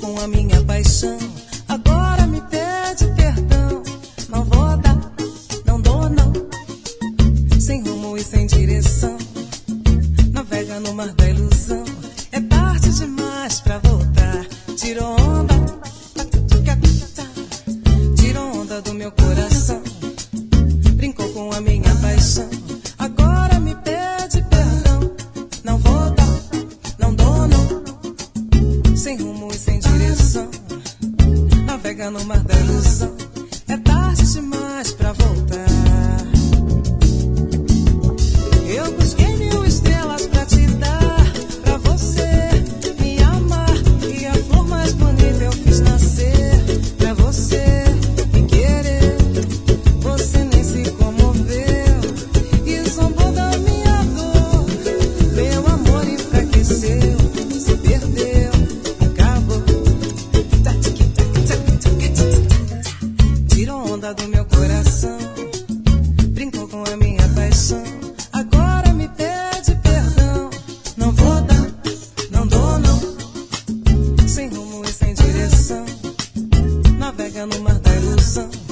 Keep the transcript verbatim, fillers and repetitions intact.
com a minha paixão, agora me pede perdão. Não vou dar, não dou não, sem rumo e sem direção, navega no mar da ilusão. É tarde demais pra voltar. Tirou onda, tirou onda do meu coração, brincou com a minha paixão, agora me pede perdão. Não vou dar, não dou não, sem rumo e sem direção, navega no mar da ilusão. É tarde demais pra voltar. Eu busquei mil estrelas pra te dar, pra você me amar, e a flor mais bonita eu fiz nascer, pra você me querer. Você nem se comoveu e zombou da minha dor. Meu amor enfraqueceu, se perdeu, acabou. Tirou onda do meu coração, brincou com a minha paixão, agora me pede perdão. Não vou dar, não dou não, sem rumo e sem direção, navega no mar da ilusão.